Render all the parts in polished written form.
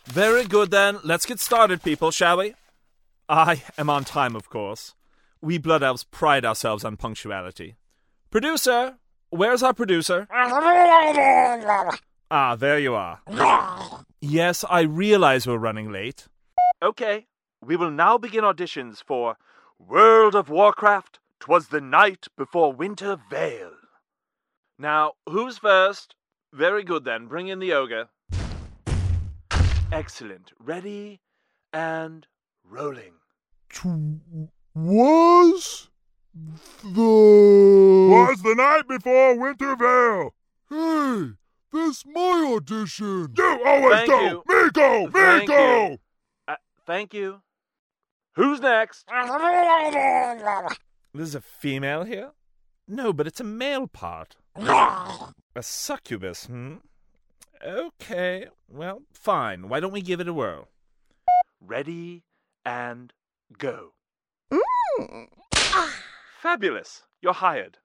Very good then. Let's get started, people, shall we? I am on time, of course. We Blood Elves pride ourselves on punctuality. Producer! Where's our producer? Ah, there you are. Yes, I realize we're running late. Okay, we will now begin auditions for World of Warcraft, 'Twas the Night Before Winter Veil. Now, who's first? Very good then, bring in the ogre. Excellent. Ready and rolling. Was the night before Winter Veil. Hey, that's my audition. You always Thank go. you. Me go. Me Thank go. you. Thank you. Who's next? There's a female here? No, but it's a male part. A succubus, Okay, well, fine. Why don't we give it a whirl? Ready and go. Fabulous. You're hired.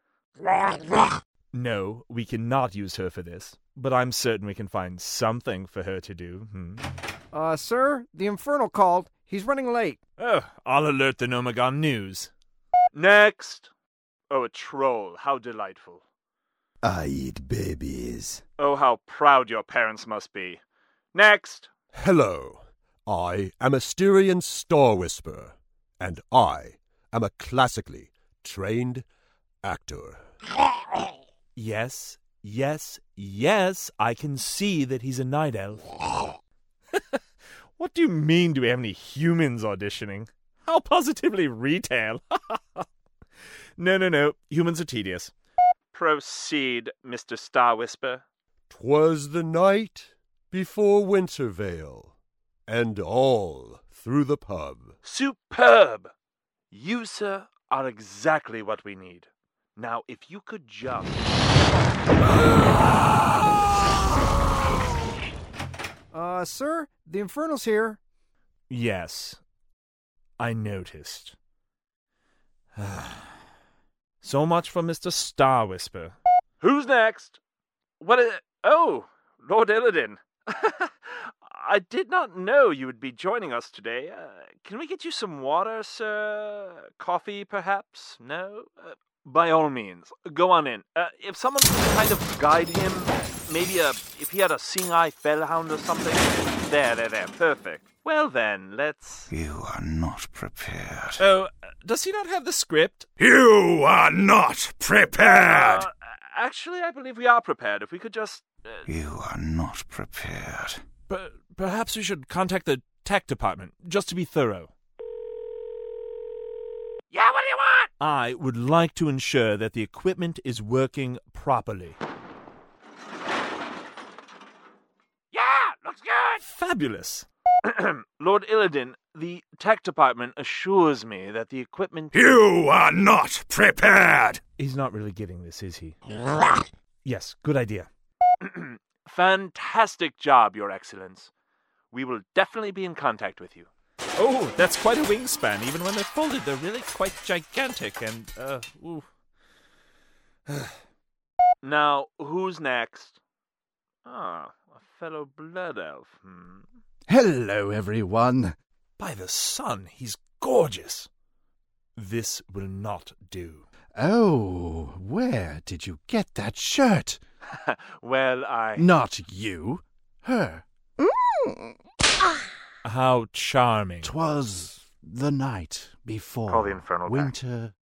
No, we cannot use her for this, but I'm certain we can find something for her to do. Sir, the Infernal called. He's running late. Oh, I'll alert the Nomagon News. Next. Oh, a troll. How delightful. I eat babies. Oh, how proud your parents must be. Next. Hello. I am a Styrian Star Whisperer, and I am a classically trained actor. Yes, I can see that he's a night elf. What do you mean, do we have any humans auditioning? How positively retail. No, humans are tedious. Proceed, Mr. Star Whisper. 'Twas the night before Winter Veil, and all through the pub. Superb! You, sir, are exactly what we need. Now, if you could jump... Sir, the Infernal's here. Yes, I noticed. So much for Mr. Star Whisper. Who's next? What is... Oh, Lord Illidan. I did not know you would be joining us today. Can we get you some water, sir? Coffee, perhaps? No? By all means, go on in. If someone could kind of guide him, maybe if he had a Seeing-Eye Fellhound or something. There, perfect. Well then, let's... You are not prepared. Oh, does he not have the script? You are not prepared. Actually, I believe we are prepared. If we could just... You are not prepared. Perhaps we should contact the tech department, just to be thorough. Yeah, what do you want? I would like to ensure that the equipment is working properly. Yeah, looks good. Fabulous. Lord Illidan, the tech department assures me that the equipment... You are not prepared. He's not really getting this, is he? Yes, good idea. Fantastic job, Your Excellence. We will definitely be in contact with you. Oh, that's quite a wingspan. Even when they're folded, they're really quite gigantic and, ooh. Now, who's next? Ah, a fellow blood elf, Hello, everyone. By the sun, he's gorgeous. This will not do. Oh, where did you get that shirt? Well, Not you. Her. How charming. 'Twas the night before Call the Infernal Winter.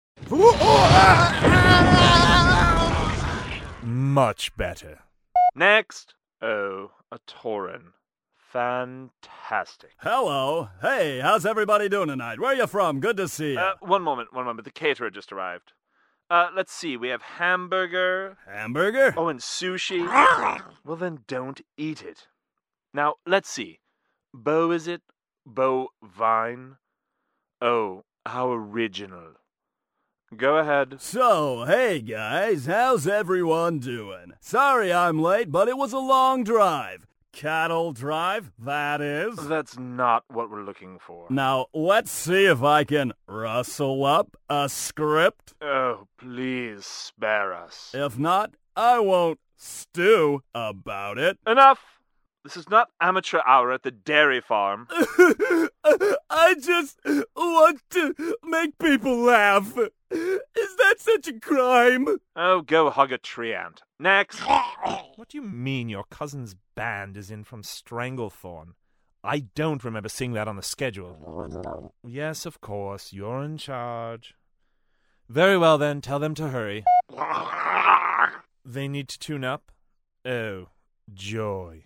Much better. Next. Oh, a Tauren. Fantastic. Hello. Hey, how's everybody doing tonight? Where are you from? Good to see you. One moment. The caterer just arrived. Let's see. We have hamburger. Hamburger? Oh, and sushi. Well, then don't eat it. Now, let's see. Beau, is it? Bovine? Oh, how original. Go ahead. So, hey guys, how's everyone doing? Sorry I'm late, but it was a long drive. Cattle drive, that is. That's not what we're looking for. Now, let's see if I can rustle up a script. Oh, please spare us. If not, I won't stew about it. Enough! This is not amateur hour at the dairy farm. I just want to make people laugh. Is that such a crime? Oh, go hug a tree ant. Next. What do you mean your cousin's band is in from Stranglethorn? I don't remember seeing that on the schedule. Yes, of course, you're in charge. Very well then, tell them to hurry. They need to tune up? Oh, joy.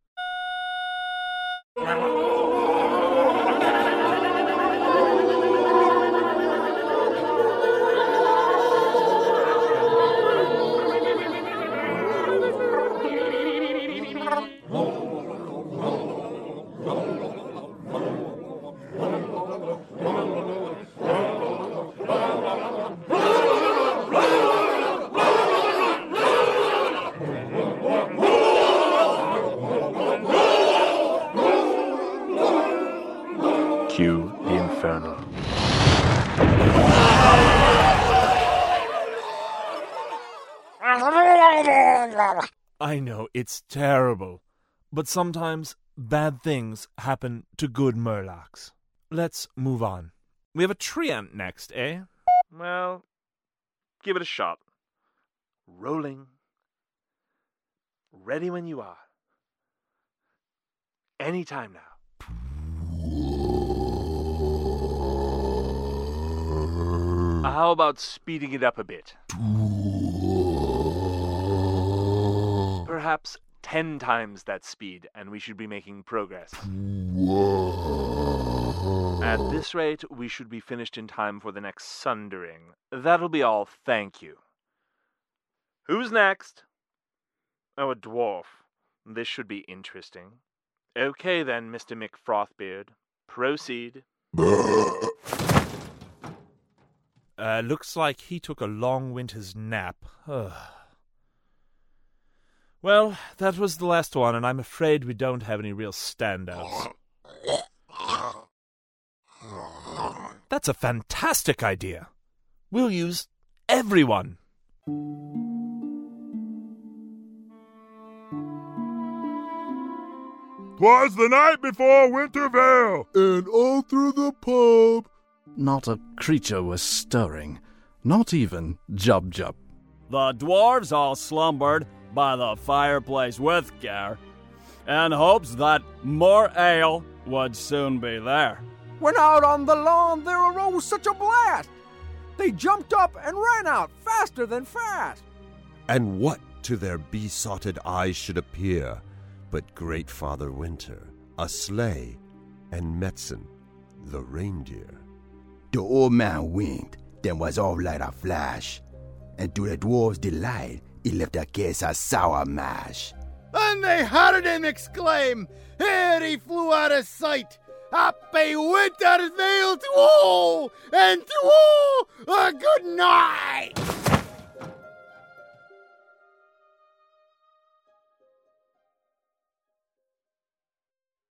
Cue the Infernal. I know, it's terrible, but sometimes bad things happen to good Murlocs. Let's move on. We have a tree ant next, eh? Well, give it a shot. Rolling. Ready when you are. Anytime now. How about speeding it up a bit? Perhaps 10 times that speed, and we should be making progress. At this rate, we should be finished in time for the next sundering. That'll be all, thank you. Who's next? Oh, a dwarf. This should be interesting. Okay then, Mr. McFrothbeard. Proceed. Looks like he took a long winter's nap. Well, that was the last one, and I'm afraid we don't have any real standouts. That's a fantastic idea. We'll use everyone. 'Twas the night before Wintervale, and all through the pub. Not a creature was stirring, not even Jub-Jub. The dwarves all slumbered by the fireplace with care, in hopes that more ale would soon be there. When out on the lawn there arose such a blast. They jumped up and ran out faster than fast. And what to their besotted eyes should appear but Great Father Winter, a sleigh, and Metzen, the reindeer. The old man winked, then was off like a flash, and to the dwarves' delight, he left a case of sour mash. And they heard him exclaim, ere he flew out of sight, Happy Winter's Veil to all, and to all a good night!